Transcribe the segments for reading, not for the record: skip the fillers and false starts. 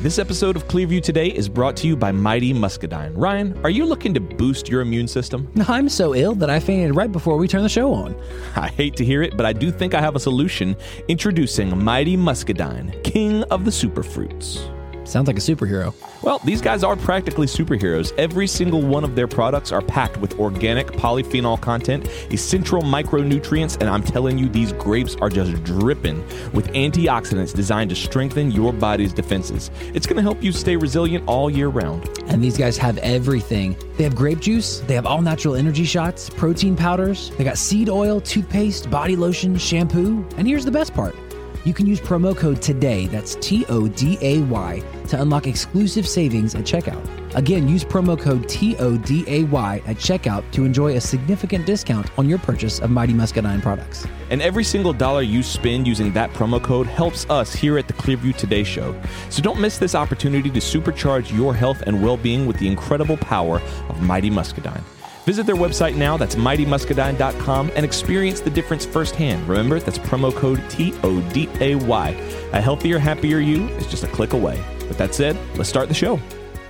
This episode of Clearview Today is brought to you by Mighty Muscadine. Ryan, are you looking to boost your immune system? I'm so ill that I fainted right before we turned the show on. I hate to hear it, but I do think I have a solution. Introducing Mighty Muscadine, king of the superfruits. Sounds like a superhero. Well, these guys are practically superheroes. Every single one of their products are packed with organic polyphenol content, essential micronutrients, and I'm telling you, these grapes are just dripping with antioxidants designed to strengthen your body's defenses. It's going to help you stay resilient all year round. And these guys have everything. They have grape juice, they have all natural energy shots, protein powders, they got seed oil, toothpaste, body lotion, shampoo, and here's the best part. You can use promo code TODAY, that's TODAY, to unlock exclusive savings at checkout. Again, use promo code TODAY at checkout to enjoy a significant discount on your purchase of Mighty Muscadine products. And every single dollar you spend using that promo code helps us here at the Clearview Today Show. So don't miss this opportunity to supercharge your health and well-being with the incredible power of Mighty Muscadine. Visit their website now, that's mightymuscadine.com, and experience the difference firsthand. Remember, that's promo code TODAY. A healthier, happier you is just a click away. With that said, let's start the show.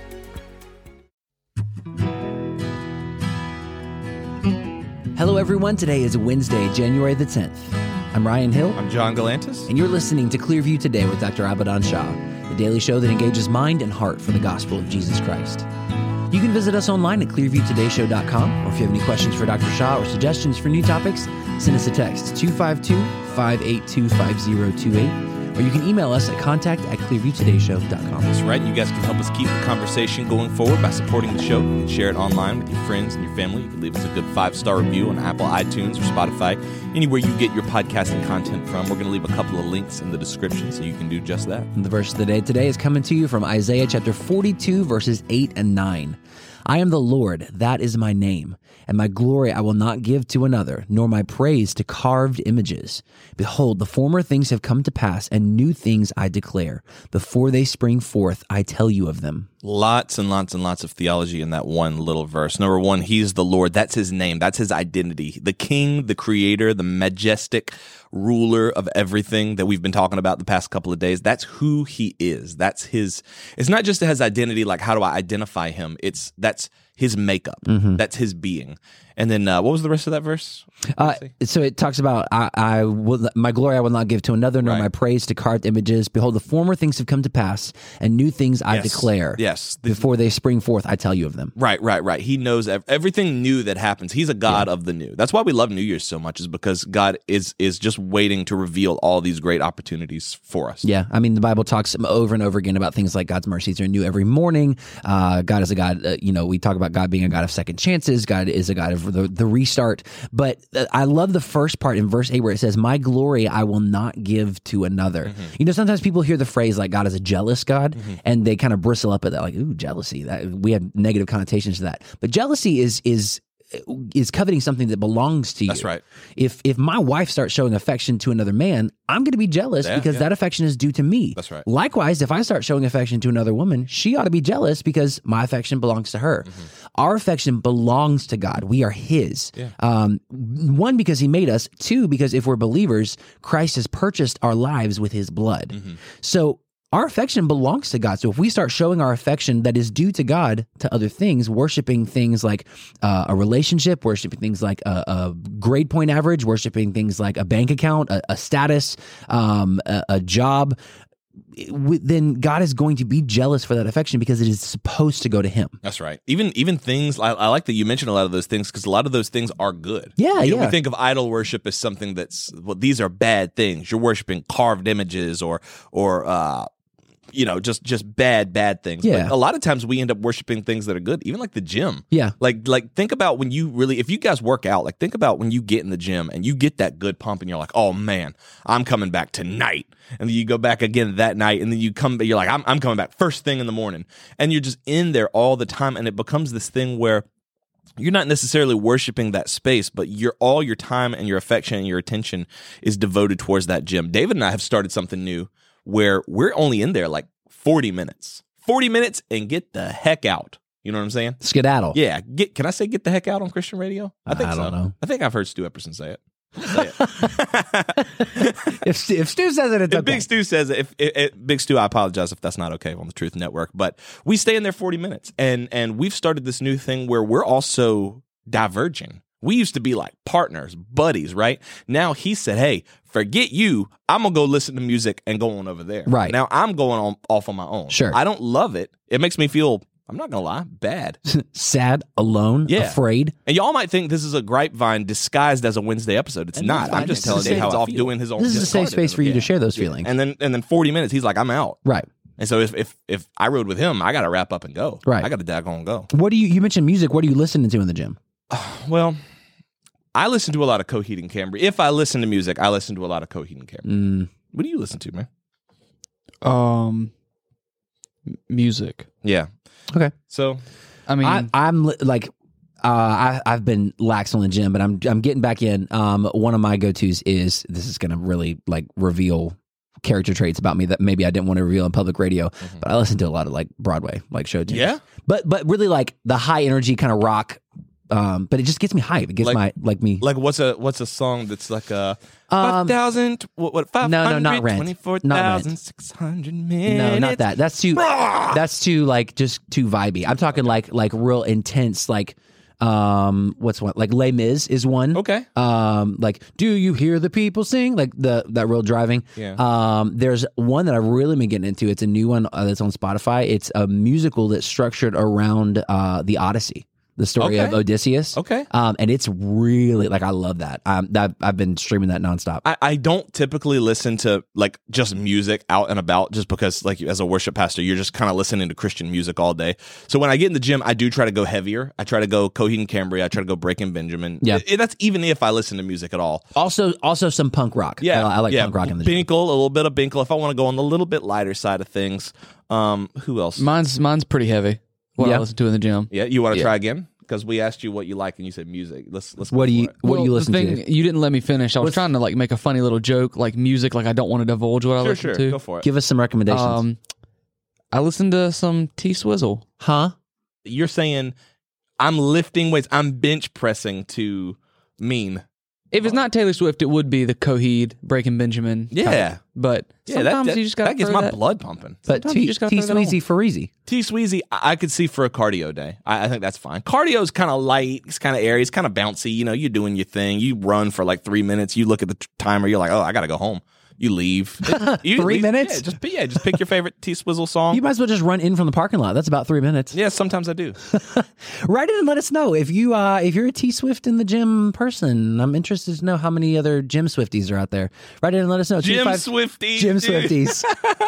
Hello everyone, today is Wednesday, January the 10th. I'm Ryan Hill. I'm John Galantis. And you're listening to Clearview Today with Dr. Abadan Shah, the daily show that engages mind and heart for the gospel of Jesus Christ. You can visit us online at clearviewtodayshow.com, or if you have any questions for Dr. Shah or suggestions for new topics, send us a text, 252-582-5028, or you can email us at contact@clearviewtodayshow.com. That's right. You guys can help us keep the conversation going forward by supporting the show. You can share it online with your friends and your family. You can leave us a good 5-star review on Apple, iTunes, or Spotify, anywhere you get your podcasting content from. We're going to leave a couple of links in the description so you can do just that. And the verse of the day today is coming to you from Isaiah chapter 42, verses 8 and 9. I am the Lord, that is my name, and my glory I will not give to another, nor my praise to carved images. Behold, the former things have come to pass, and new things I declare. Before they spring forth, I tell you of them. Lots and lots and lots of theology in that one little verse. Number one, he's the Lord. That's his name. That's his identity. The king, the creator, the majestic ruler of everything that we've been talking about the past couple of days. That's who he is. That's his, it's not just his identity, like how do I identify him? That's his makeup. Mm-hmm. That's his being. And then what was the rest of that verse? So it talks about I will, my glory I will not give to another, nor my praise to carved images. Behold, the former things have come to pass, and new things I declare. Yes. Before they spring forth, I tell you of them. Right. He knows everything new that happens. He's a God of the new. That's why we love New Year's so much, is because God is just waiting to reveal all these great opportunities for us. Yeah. I mean, the Bible talks over and over again about things like God's mercies are new every morning. God is a God, we talk about God being a God of second chances. God is a God of the restart. But I love the first part in verse 8 where it says, my glory I will not give to another. Mm-hmm. Sometimes people hear the phrase like God is a jealous God, and they kind of bristle up at that, like, ooh, jealousy. That we have negative connotations to that. But jealousy is coveting something that belongs to you. That's right. If my wife starts showing affection to another man, I'm going to be jealous because that affection is due to me. That's right. Likewise, if I start showing affection to another woman, she ought to be jealous because my affection belongs to her. Mm-hmm. Our affection belongs to God. We are his. Yeah. One, because he made us. Two, because if we're believers, Christ has purchased our lives with his blood. Mm-hmm. So our affection belongs to God. So if we start showing our affection that is due to God to other things, worshiping things like a relationship, worshiping things like a grade point average, worshiping things like a bank account, a status, a job, then God is going to be jealous for that affection because it is supposed to go to him. That's right. Even things, I like that you mentioned a lot of those things because a lot of those things are good. Yeah. We think of idol worship as something that's, well, these are bad things. You're worshiping carved images or just bad things. Yeah. But a lot of times we end up worshiping things that are good, even like the gym. Yeah. Like think about when you really, if you guys work out, like think about when you get in the gym and you get that good pump and you're like, oh man, I'm coming back tonight. And then you go back again that night and then you're like, I'm coming back first thing in the morning. And you're just in there all the time. And it becomes this thing where you're not necessarily worshiping that space, but all your time and your affection and your attention is devoted towards that gym. David and I have started something new where we're only in there like 40 minutes. 40 minutes and get the heck out. You know what I'm saying? Skedaddle. Yeah. Can I say get the heck out on Christian radio? I think so. I don't know. I think I've heard Stu Epperson say it. Say it. If Stu says it, it's If okay. Big Stu says it, Big Stu, I apologize if that's not okay on the Truth Network. But we stay in there 40 minutes, and we've started this new thing where we're also diverging. We used to be like partners, buddies, right? Now he said, hey, forget you. I'm going to go listen to music and go on over there. Right. Now I'm going off on my own. Sure. I don't love it. It makes me feel, I'm not going to lie, bad. Sad, alone, Yeah. afraid. And y'all might think this is a grapevine disguised as a Wednesday episode. It's not. fine. I'm just This telling is you a how safe- off doing his own. This is a safe space for you to share those feelings. And then 40 minutes, he's like, I'm out. Right. And so if I rode with him, I got to wrap up and go. Right. I got to daggone go. What do you mentioned music. What are you listening to in the gym? Well, I listen to a lot of Coheed and Cambria. If I listen to music, I listen to a lot of Coheed and Cambria. What do you listen to, man? Music. Yeah. Okay. So I mean, I'm like, I've been lax on the gym, but I'm getting back in. One of my go-tos is, this is going to really like reveal character traits about me that maybe I didn't want to reveal in public radio, but I listen to a lot of like Broadway, like show tunes. Yeah? But really like the high energy kind of rock. But it just gets me hype. It gets me. like what's a song that's like a 5,000 what 500 not Rent. 24,600 minutes. No, not that. That's too. That's too like just too vibey. I'm talking like real intense. Like what's one? Like Les Mis is one. Okay. Like Do You Hear the People Sing? Like that real driving. Yeah. There's one that I've really been getting into. It's a new one that's on Spotify. It's a musical that's structured around the Odyssey. The story of Odysseus. Okay. And it's really like, I love that. I've been streaming that nonstop. I don't typically listen to like just music out and about, just because like as a worship pastor, you're just kind of listening to Christian music all day. So when I get in the gym, I do try to go heavier. I try to go Coheed and Cambria. I try to go Breaking Benjamin. Yeah. That's even if I listen to music at all. Also some punk rock. Yeah. I like punk rock in the gym. Binkle, a little bit of Binkle. If I want to go on the little bit lighter side of things. Who else? mine's pretty heavy. What Yeah. I listen to in the gym. Yeah. You want to try again? Because we asked you what you like and you said music. Let's What do you Well, listen the thing, to? You didn't let me finish. I was trying to like make a funny little joke, like music. Like I don't want to divulge what I listen Sure. to. Go for it. Give us some recommendations. I listen to some T Swizzle. Huh? You're saying I'm lifting weights. I'm bench pressing to mean. If it's not Taylor Swift, it would be the Coheed, Breaking Benjamin. Yeah. type. But Yeah, sometimes that you just got that gets my blood pumping. But Sometimes you just gotta T throw that Sweezy for easy. T Sweezy, I could see for a cardio day. I think that's fine. Cardio's kind of light. It's kind of airy. It's kind of bouncy. You know, you're doing your thing. You run for like 3 minutes. You look at the timer. You're like, oh, I got to go home. You leave. 3 minutes? Yeah, just pick your favorite T Swizzle song. You might as well just run in from the parking lot. That's about 3 minutes. Yeah, sometimes I do. Write in and let us know if you're a T Swift in the gym person. I'm interested to know how many other gym Swifties are out there. Write in and let us know. Jim Swifties. Gym dude. Swifties.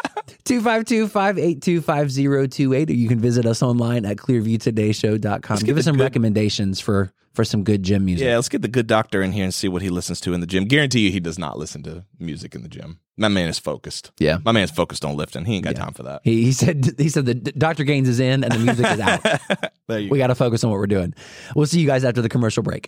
252-582-5028, or you can visit us online at clearviewtodayshow.com. get Give us the some good- recommendations for some good gym music. Yeah, let's get the good doctor in here and see what he listens to in the gym. Guarantee you he does not listen to music in the gym. My man is focused. Yeah. My man's focused on lifting. He ain't got time for that. He said that Dr. Gaines is in and the music is out. There you We got to focus on what we're doing. We'll see you guys after the commercial break.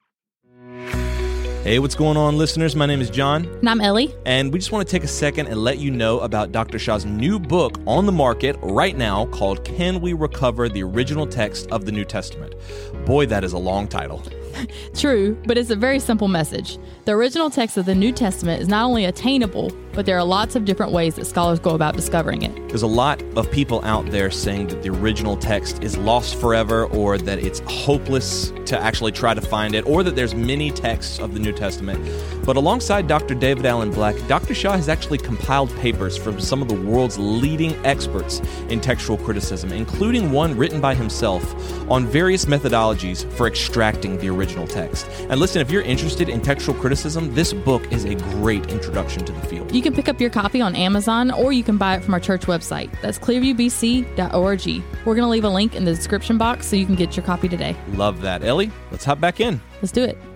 Hey, what's going on, listeners? My name is John. And I'm Ellie. And we just want to take a second and let you know about Dr. Shaw's new book on the market right now called Can We Recover the Original Text of the New Testament? Boy, that is a long title. True, but it's a very simple message. The original text of the New Testament is not only attainable, but there are lots of different ways that scholars go about discovering it. There's a lot of people out there saying that the original text is lost forever, or that it's hopeless to actually try to find it, or that there's many texts of the New Testament. But alongside Dr. David Allen Black, Dr. Shaw has actually compiled papers from some of the world's leading experts in textual criticism, including one written by himself on various methodologies for extracting the original text. And listen, if you're interested in textual criticism, this book is a great introduction to the field. You can pick up your copy on Amazon, or you can buy it from our church website. That's clearviewbc.org. We're going to leave a link in the description box so you can get your copy today. Love that. Ellie, let's hop back in. Let's do it.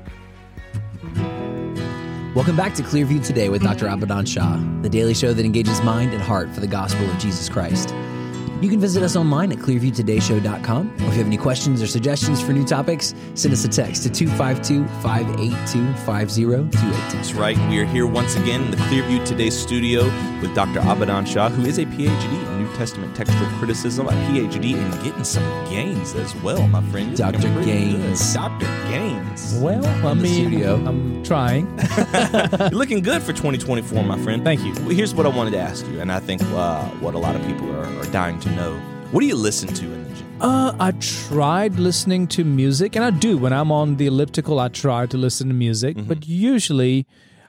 Welcome back to Clearview Today with Dr. Abadan Shah, the daily show that engages mind and heart for the gospel of Jesus Christ. You can visit us online at clearviewtodayshow.com. Or if you have any questions or suggestions for new topics, send us a text to 252-582-5028. That's right. We are here once again in the Clearview Today studio with Dr. Abadan Shah, who is a PhD in New Testament textual criticism, a PhD in getting some gains as well, my friend. You're Dr. looking pretty Gaines. good. Dr. Gaines. Well, I the mean, studio. I'm trying. You're looking good for 2024, my friend. Thank you. Well, here's what I wanted to ask you, and I think what a lot of people are dying to know. What do you listen to in the gym? I tried listening to music, and I do. When I'm on the elliptical, I try to listen to music. But usually,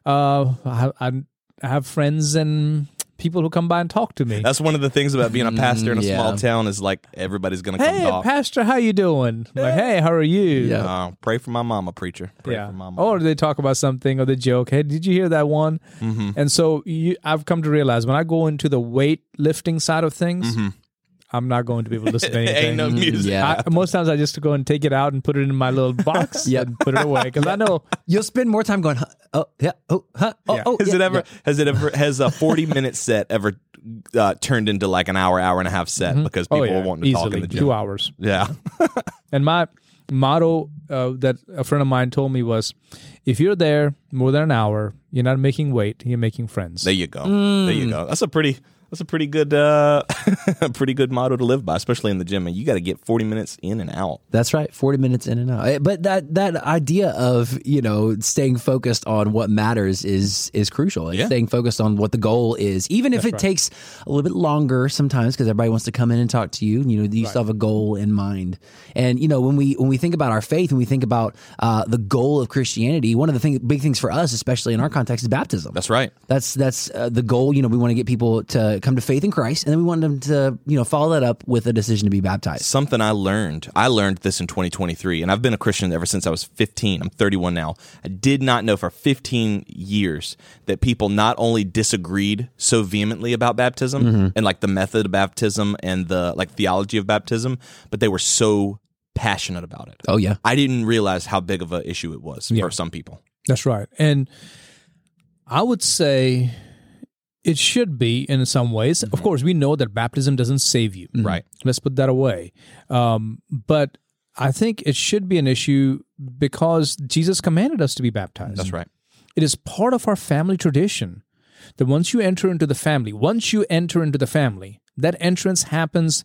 I have friends and people who come by and talk to me. That's one of the things about being a pastor in a yeah. small town is like everybody's going to come Hey, talk. Pastor, how you doing? Like, hey, how are you? Yeah. Pray for my mama, preacher. Pray for my mama. Or they talk about something, or they joke, hey, did you hear that one? And so I've come to realize when I go into the weightlifting side of things, I'm not going to be able to listen to anything. Ain't no music. Yeah. Most times I just go and take it out and put it in my little box Yep. and put it away because I know You'll spend more time going, huh, oh, yeah, oh, huh, oh, Yeah. oh. Has yeah, it ever? yeah. Has a 40-minute set ever turned into like an hour and a half set because people are wanting to talk in easily the gym? 2 hours. Yeah. And my motto that a friend of mine told me was, if you're there more than an hour, you're not making weight, you're making friends. There you go. There you go. That's a pretty good pretty good motto to live by, especially in the gym. And you got to get 40 minutes in and out. That's right, 40 minutes in and out. But that idea of, staying focused on what matters is crucial. And Yeah. staying focused on what the goal is, even if it takes a little bit longer sometimes because everybody wants to come in and talk to you. You still have a goal in mind. And when we think about our faith and we think about the goal of Christianity, one of the big things for us, especially in our context, is baptism. That's right. That's the goal. We want to get people to come to faith in Christ, and then we want them to follow that up with a decision to be baptized. Something I learned this in 2023, and I've been a Christian ever since I was 15. I'm 31 now. I did not know for 15 years that people not only disagreed so vehemently about baptism and like the method of baptism and the like theology of baptism, but they were so passionate about it. Oh yeah, I didn't realize how big of an issue it was for some people. That's right. And I would say it should be in some ways. Of course, we know that baptism doesn't save you. Right. Let's put that away. But I think it should be an issue because Jesus commanded us to be baptized. That's right. It is part of our family tradition that once you enter into the family, that entrance happens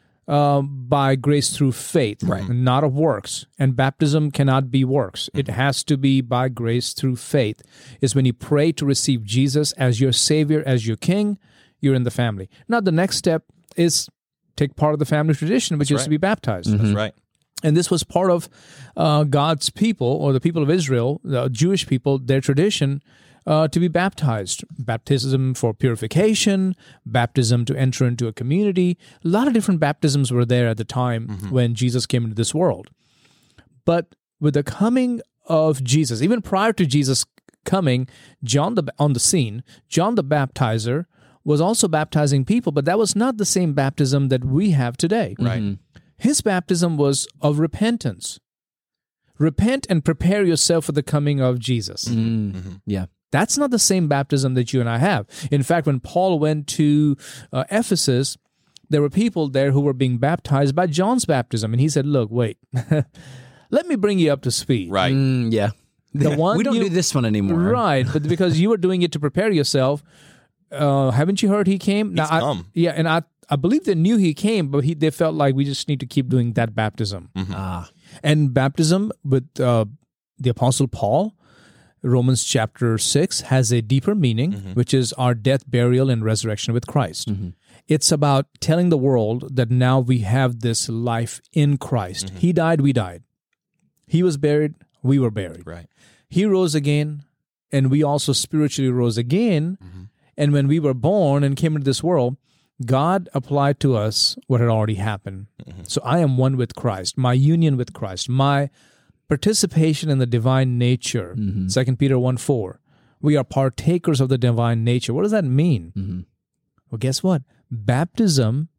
by grace through faith, not of works. And baptism cannot be works. It has to be by grace through faith. It's when you pray to receive Jesus as your Savior, as your King, you're in the family. Now, the next step is take part of the family tradition, which is to be baptized. That's right. And this was part of God's people, or the people of Israel, the Jewish people, their tradition to be baptized. Baptism for purification, baptism to enter into a community. A lot of different baptisms were there at the time when Jesus came into this world. But with the coming of Jesus, even prior to Jesus coming, on the scene, John the Baptizer was also baptizing people, but that was not the same baptism that we have today. Right. His baptism was of repentance. Repent and prepare yourself for the coming of Jesus. yeah. That's not the same baptism that you and I have. In fact, when Paul went to Ephesus, there were people there who were being baptized by John's baptism. And he said, look, wait, let me bring you up to speed. Right. Yeah. The one we don't do this one anymore. Right, but because you were doing it to prepare yourself, haven't you heard he came? He's come. Yeah, and I believe they knew he came, but they felt like we just need to keep doing that baptism. And baptism with the Apostle Paul, Romans chapter 6, has a deeper meaning, which is our death, burial, and resurrection with Christ. It's about telling the world that now we have this life in Christ. He died, we died. He was buried, we were buried. Right. He rose again, and we also spiritually rose again. And when we were born and came into this world, God applied to us what had already happened. So I am one with Christ, my union with Christ, my participation in the divine nature. 2 Peter 1:4. We are partakers of the divine nature. What does that mean? Well, guess what? Baptism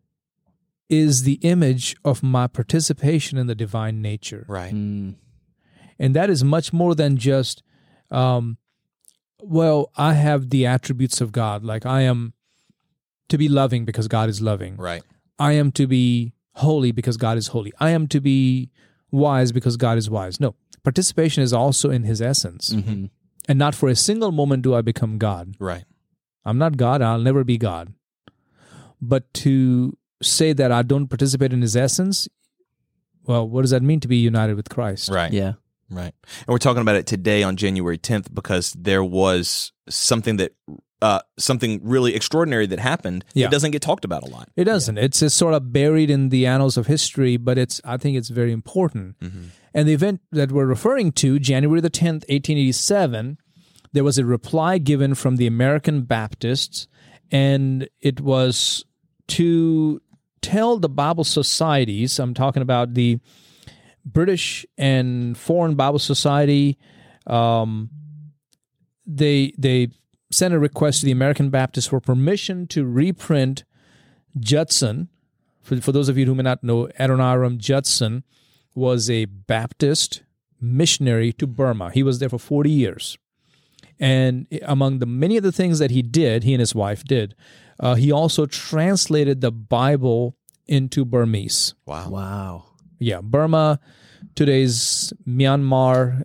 is the image of my participation in the divine nature. Right. And that is much more than just, well, I have the attributes of God. Like I am to be loving because God is loving. Right. I am to be holy because God is holy. I am to be wise because God is wise. No, participation is also in his essence. Mm-hmm. And not for a single moment do I become God. Right. I'm not God. I'll never be God. But to say that I don't participate in his essence, well, what does that mean to be united with Christ? Right. Yeah. Right. And we're talking about it today on January 10th because there was something really extraordinary that happened. Yeah. It doesn't get talked about a lot. It doesn't. It's just sort of buried in the annals of history, but I think it's very important. Mm-hmm. And the event that we're referring to, January the 10th, 1887, there was a reply given from the American Baptists, and it was to tell the Bible societies, I'm talking about the British and Foreign Bible Society, they sent a request to the American Baptists for permission to reprint Judson. For those of you who may not know, Adoniram Judson was a Baptist missionary to Burma. He was there for 40 years. And among the many of the things that he and his wife did, he also translated the Bible into Burmese. Wow. Wow. Yeah, Burma, today's Myanmar,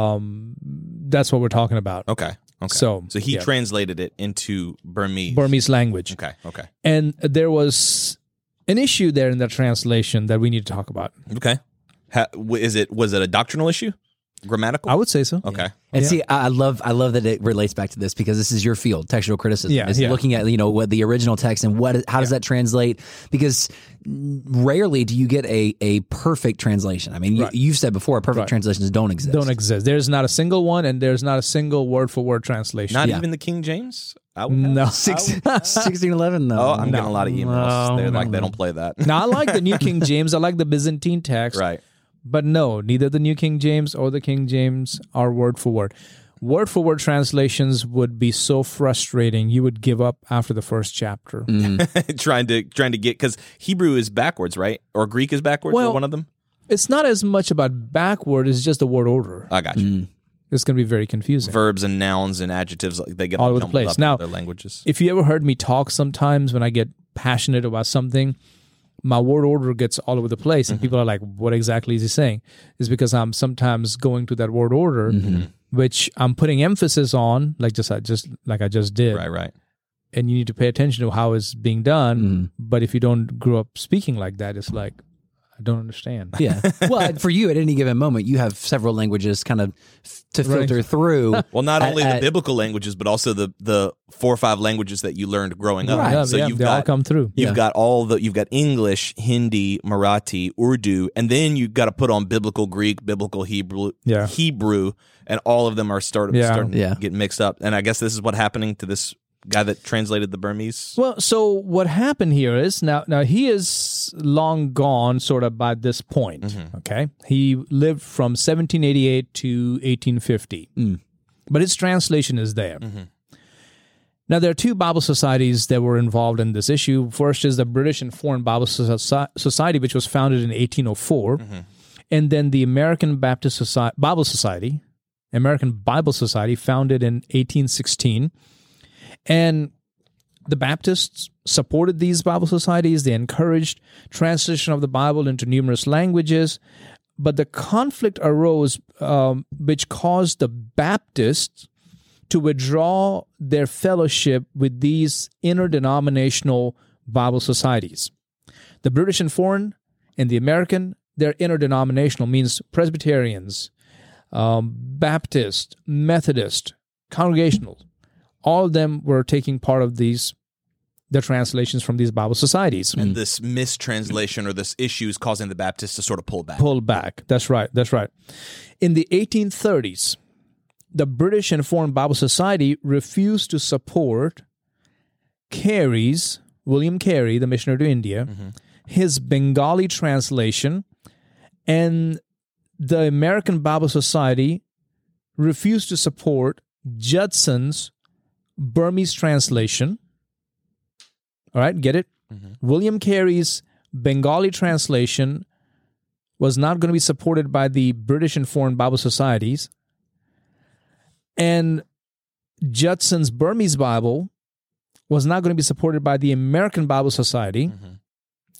that's what we're talking about. Okay. So he yeah, translated it into Burmese. Burmese language. Okay. And there was an issue there in that translation that we need to talk about. Okay. Was it a doctrinal issue? Grammatical? I would say so. Okay. And Yeah. see, I love that it relates back to this because this is your field, textual criticism. Yeah, It's yeah. looking at what the original text and how does that translate? Because rarely do you get a perfect translation. I mean, Right. you've said before, perfect Right. translations don't exist. Don't exist. There's not a single one, and there's not a single word-for-word translation. Not Yeah. even the King James? No. 1611 though. Oh, I'm getting a lot of emails. No, They're like, no. they don't play that. Now, I like the New King James. I like the Byzantine text. Right. But no, neither the New King James or the King James are word for word. Word for word translations would be so frustrating. You would give up after the first chapter. trying to get, because Hebrew is backwards, right? Or Greek is backwards, or Well- one of them? It's not as much about backward, it's just the word order. I got you. It's going to be very confusing. Verbs and nouns and adjectives, like, they get All over the jumbled place. up in Now, other languages. If you ever heard me talk sometimes when I get passionate about something, my word order gets all over the place and people are like, what exactly is he saying? It's because I'm sometimes going to that word order, which I'm putting emphasis on, like I just did. Right. And you need to pay attention to how it's being done. But if you don't grow up speaking like that, it's like, I don't understand. Yeah. Well, for you at any given moment, you have several languages kind of to filter through. Well, not only the at- biblical languages, but also the 4 or 5 languages that you learned growing up. Right. Yeah, So yeah, you've they all got come through. You've got you've got English, Hindi, Marathi, Urdu, and then you've got to put on biblical Greek, biblical Hebrew, Yeah. and all of them are starting Yeah. to get mixed up. And I guess this is what happening to this guy that translated the Burmese. Well, so what happened here is now he is long gone sort of by this point, okay? He lived from 1788 to 1850. But his translation is there. Now, there are 2 Bible societies that were involved in this issue. First is the British and Foreign Bible Society, which was founded in 1804. And then the American Bible Society, founded in 1816. And the Baptists supported these Bible societies. They encouraged translation of the Bible into numerous languages. But the conflict arose, which caused the Baptists to withdraw their fellowship with these interdenominational Bible societies. The British and Foreign and the American, they're interdenominational, means Presbyterians, Baptist, Methodist, Congregational. All of them were taking part of the translations from these Bible societies. And this mistranslation or this issue is causing the Baptists to sort of pull back. Pull back. That's right. In the 1830s, the British and Foreign Bible Society refused to support William Carey, the missionary to India, his Bengali translation, and the American Bible Society refused to support Judson's Burmese translation. All right, get it? William Carey's Bengali translation was not going to be supported by the British and Foreign Bible Societies. And Judson's Burmese Bible was not going to be supported by the American Bible Society.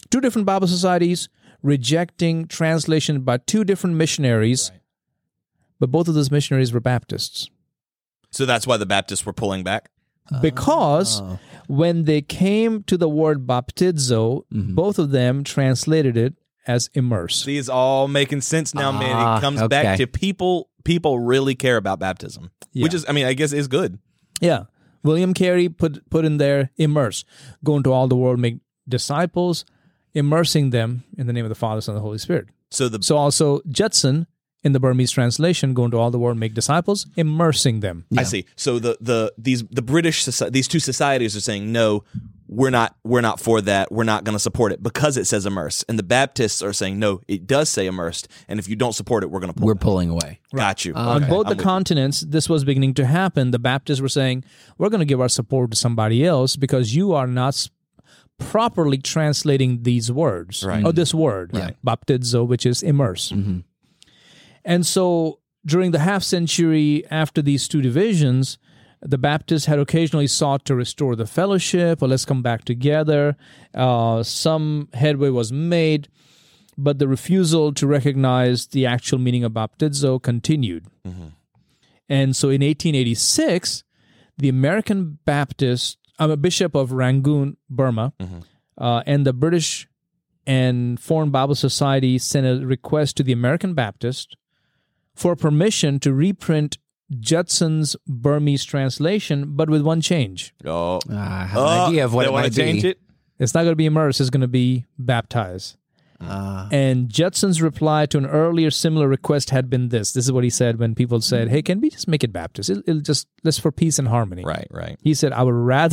Two different Bible societies rejecting translation by two different missionaries, but both of those missionaries were Baptists. So that's why the Baptists were pulling back? Because when they came to the word baptizo, both of them translated it as immerse. See, it's all making sense now, man. It comes back to people really care about baptism, which is, I mean, I guess is good. Yeah. William Carey put in there, immerse. Go into all the world, make disciples, immersing them in the name of the Father, Son, and the Holy Spirit. So also Judson, in the Burmese translation, go into all the world, make disciples, immersing them. I see. So these British these two societies are saying no, we're not for that. We're not going to support it because it says immerse. And the Baptists are saying no, it does say immersed, and if you don't support it, we're going to pull. We're pulling away. Got you. On both the continents, this was beginning to happen. The Baptists were saying, we're going to give our support to somebody else because you are not properly translating these words, or this word, baptizo, which is immerse. And so during the half century after these two divisions, the Baptists had occasionally sought to restore the fellowship, or let's come back together. Some headway was made, but the refusal to recognize the actual meaning of baptizo continued. And so in 1886, the American Baptist, Bishop of Rangoon, Burma, and the British and Foreign Bible Society sent a request to the American Baptist for permission to reprint Judson's Burmese translation, but with one change. I have an idea of what it might change be. it. It's not going to be immersed, it's going to be baptized. And Judson's reply to an earlier similar request had been this. This is what he said when people said, hey, can we just make it Baptist? It'll just, let's for peace and harmony. Right. He said, I would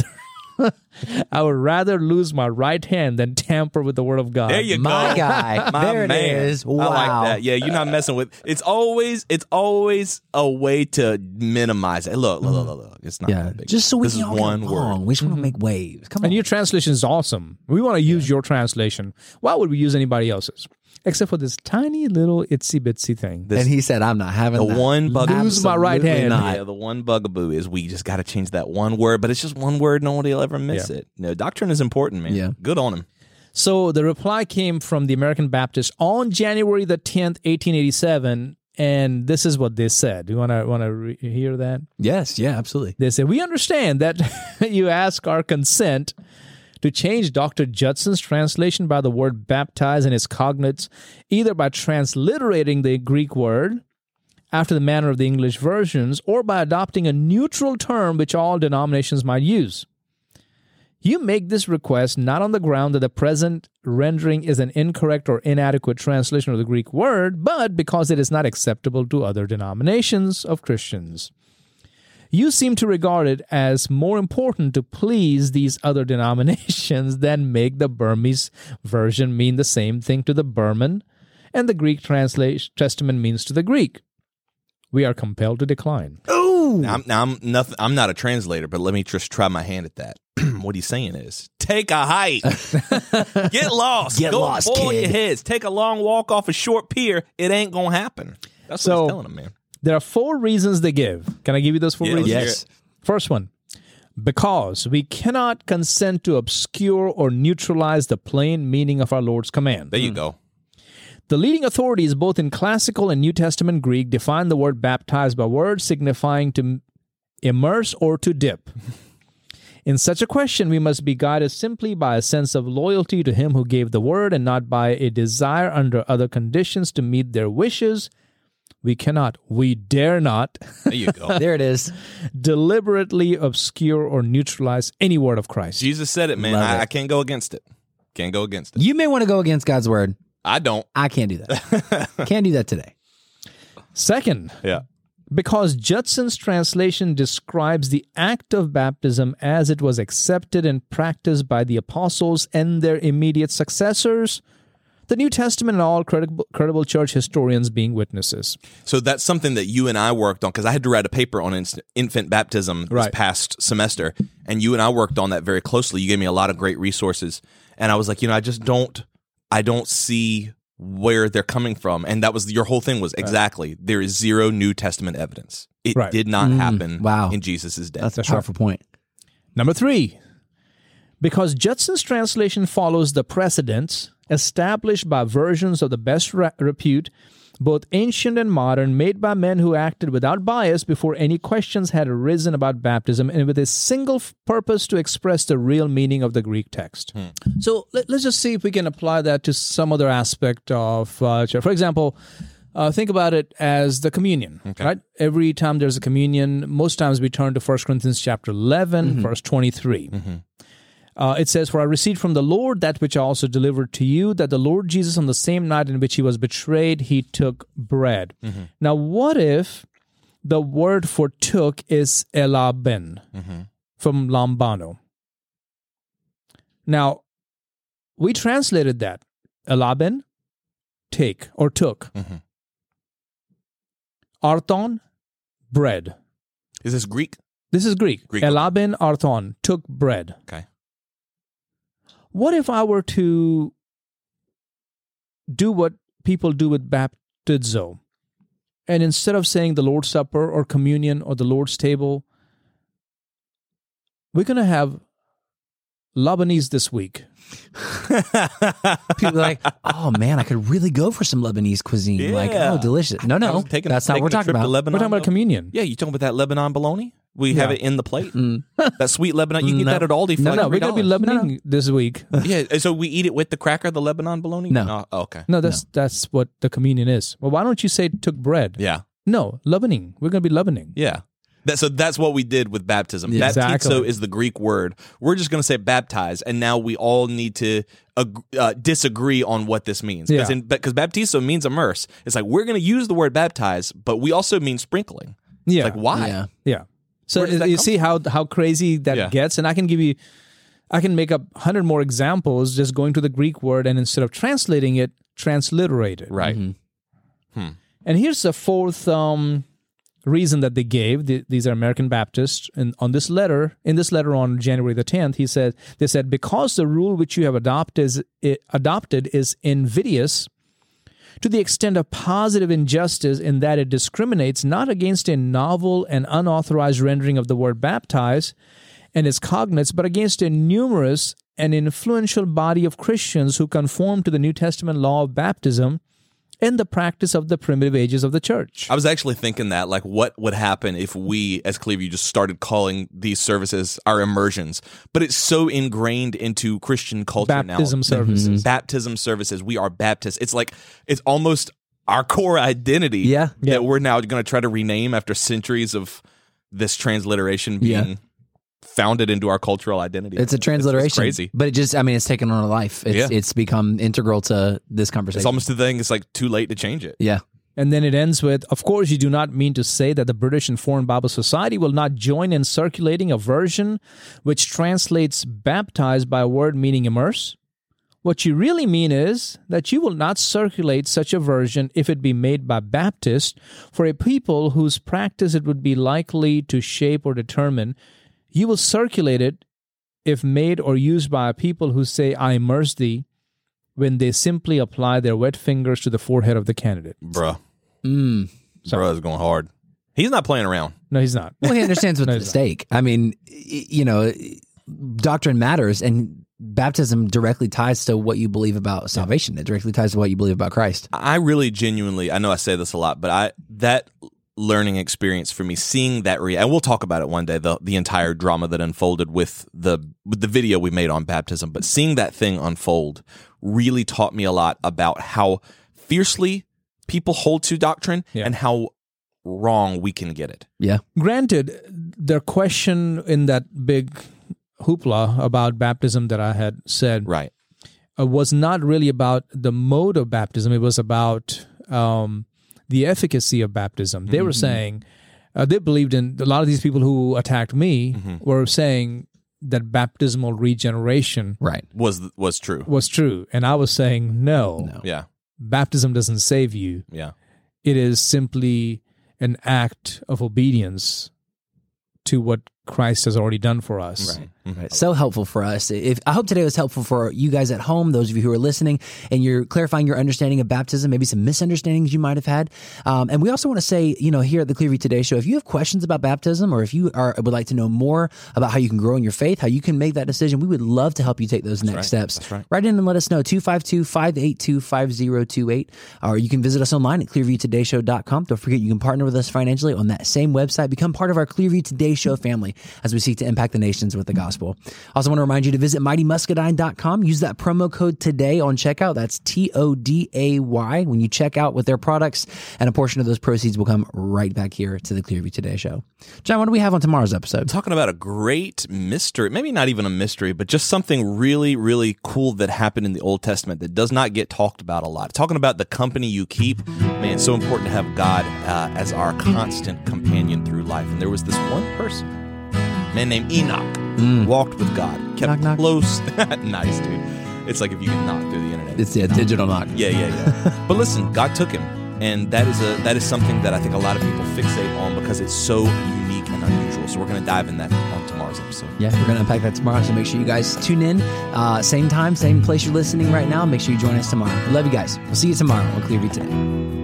rather lose my right hand than tamper with the word of God. There you My go. guy. My There it man. is. Wow. I like that. Yeah, you're not messing with. It's always a way to minimize it. Look. It's not that big. Just so we this can is all one get word. along. We just want to make waves. Come on. And your translation is awesome. We want to use your translation. Why would we use anybody else's? Except for this tiny little itsy bitsy thing. And he said, I'm not having The that. one bugaboo. Lose my right Absolutely hand. not. Yeah, the one bugaboo is we just got to change that one word, but it's just one word. Nobody will ever miss it. No, doctrine is important, man. Yeah. Good on him. So the reply came from the American Baptists on January the 10th, 1887, and this is what they said. You want to hear that? Yes, yeah, absolutely. They said, we understand that you ask our consent to change Dr. Judson's translation by the word baptize and its cognates, either by transliterating the Greek word after the manner of the English versions, or by adopting a neutral term which all denominations might use. You make this request not on the ground that the present rendering is an incorrect or inadequate translation of the Greek word, but because it is not acceptable to other denominations of Christians. You seem to regard it as more important to please these other denominations than make the Burmese version mean the same thing to the Burman, and the Greek Testament means to the Greek. We are compelled to decline. Now, I'm not a translator, but let me just try my hand at that. What he's saying is, take a hike. Get lost. Get Go lost, boil kid. your heads. Take a long walk off a short pier. It ain't going to happen. That's what he's telling him, man. There are 4 reasons they give. Can I give you those 4 reasons? let's hear Yes. it. First one, because we cannot consent to obscure or neutralize the plain meaning of our Lord's command. There you go. The leading authorities, both in classical and New Testament Greek, define the word baptize by words signifying to immerse or to dip. In such a question, we must be guided simply by a sense of loyalty to Him who gave the word, and not by a desire under other conditions to meet their wishes. We cannot, we dare not There you go. There it is. deliberately obscure or neutralize any word of Christ. Jesus said it, man. Love it. I can't go against it. Can't go against it. You may want to go against God's word. I don't. I can't do that. Can't do that today. Second, Yeah. because Judson's translation describes the act of baptism as it was accepted and practiced by the apostles and their immediate successors, the New Testament and all credible church historians being witnesses. So that's something that you and I worked on, because I had to write a paper on infant baptism this Right. past semester, and you and I worked on that very closely. You gave me a lot of great resources, and I was like, I don't see where they're coming from. And that was your whole thing was exactly, there is zero New Testament evidence. It Right. did not happen wow. in Jesus' day. That's a powerful point. Number 3, Because Judson's translation follows the precedents established by versions of the best repute, both ancient and modern, made by men who acted without bias before any questions had arisen about baptism, and with a single purpose to express the real meaning of the Greek text. So let's just see if we can apply that to some other aspect of church. For example, think about it as the communion, right? Every time there's a communion, most times we turn to 1 Corinthians chapter 11, verse 23. It says, "For I received from the Lord that which I also delivered to you, that the Lord Jesus on the same night in which he was betrayed, he took bread." Now, what if the word for took is elaben from lambano? Now, we translated that, elaben, take or took. Arthon, bread. Is this Greek? This is Greek. Greek. Elaben, arthon, took bread. Okay. What if I were to do what people do with baptizo, and instead of saying the Lord's Supper or communion or the Lord's table, we're going to have Lebanese this week? People are like, oh man, I could really go for some Lebanese cuisine. Like, oh, delicious. No, that's not what we're talking about. We're talking about communion. Yeah, you talking about that Lebanon bologna? We have it in the plate. That sweet Lebanon. You can get that at Aldi for We're going to be Lebanon this week. Yeah, so we eat it with the cracker, the Lebanon bologna? No. Oh, okay. No, that's what the communion is. Well, why don't you say took bread? Yeah. No, leavening. We're going to be leavening. Yeah. So that's what we did with baptism. Yeah, Baptizo exactly. is the Greek word. We're just going to say baptize, and now we all need to disagree on what this means. Because baptizo means immerse. It's like we're going to use the word baptize, but we also mean sprinkling. Yeah. It's like, why? Yeah. So Where does that you come see how crazy that Yeah. gets? And I can make up 100 more examples just going to the Greek word and instead of translating it, transliterate it. Right. And here's the fourth reason that they gave. These are American Baptists. And in this letter on January the 10th, they said, because the rule which you have adopted is invidious to the extent of positive injustice in that it discriminates not against a novel and unauthorized rendering of the word baptize and its cognates, but against a numerous and influential body of Christians who conform to the New Testament law of baptism in the practice of the primitive ages of the church. I was actually thinking that, like, what would happen if we, as Clearview, just started calling these services our immersions? But it's so ingrained into Christian culture now. Baptism services. Baptism services. We are Baptists. It's like, it's almost our core identity that we're now going to try to rename after centuries of this transliteration being founded into our cultural identity. It's a transliteration. It's crazy. But it's taken on a life. It's become integral to this conversation. It's almost the thing, it's like too late to change it. Yeah. And then it ends with, of course, you do not mean to say that the British and Foreign Bible Society will not join in circulating a version which translates baptized by a word meaning immerse? What you really mean is that you will not circulate such a version if it be made by Baptists for a people whose practice it would be likely to shape or determine. You will circulate it if made or used by a people who say, I immerse thee, when they simply apply their wet fingers to the forehead of the candidate. Bruh. Bruh is going hard. He's not playing around. No, he's not. Well, he understands what's at stake. I mean, doctrine matters, and baptism directly ties to what you believe about salvation. It directly ties to what you believe about Christ. I really genuinely, I know I say this a lot, but that learning experience for me, seeing that and we'll talk about it one day, the entire drama that unfolded with the video we made on baptism, but seeing that thing unfold really taught me a lot about how fiercely people hold to doctrine and how wrong we can get it. Yeah. Granted, the question in that big hoopla about baptism that I had said was not really about the mode of baptism. It was about the efficacy of baptism. They were saying, they believed in, a lot of these people who attacked me were saying that baptismal regeneration was true. Was true. And I was saying, no. Yeah. Baptism doesn't save you. Yeah. It is simply an act of obedience to what Christ has already done for us. Right. So helpful for us. I hope today was helpful for you guys at home, those of you who are listening, and you're clarifying your understanding of baptism, maybe some misunderstandings you might have had. And we also want to say, here at the Clearview Today Show, if you have questions about baptism, or if you would like to know more about how you can grow in your faith, how you can make that decision, we would love to help you take those next steps. That's right. Write in and let us know, 252-582-5028, or you can visit us online at clearviewtodayshow.com. Don't forget, you can partner with us financially on that same website. Become part of our Clearview Today Show family as we seek to impact the nations with the gospel. Also want to remind you to visit mightymuscadine.com. Use that promo code today on checkout. That's TODAY when you check out with their products, and a portion of those proceeds will come right back here to the Clearview Today Show. John, what do we have on tomorrow's episode? Talking about a great mystery, maybe not even a mystery, but just something really, really cool that happened in the Old Testament that does not get talked about a lot. Talking about the company you keep. Man, it's so important to have God as our constant companion through life. And there was this one person, a man named Enoch, walked with God, kept Knock, knock. close. Nice, dude. It's like if you can knock through the internet. It's a digital knock. Yeah. But listen, God took him. And that is something that I think a lot of people fixate on because it's so unique and unusual. So we're going to dive in that on tomorrow's episode. Yeah, we're going to unpack that tomorrow. So make sure you guys tune in. Same time, same place you're listening right now. Make sure you join us tomorrow. We love you guys. We'll see you tomorrow on Clearview Today.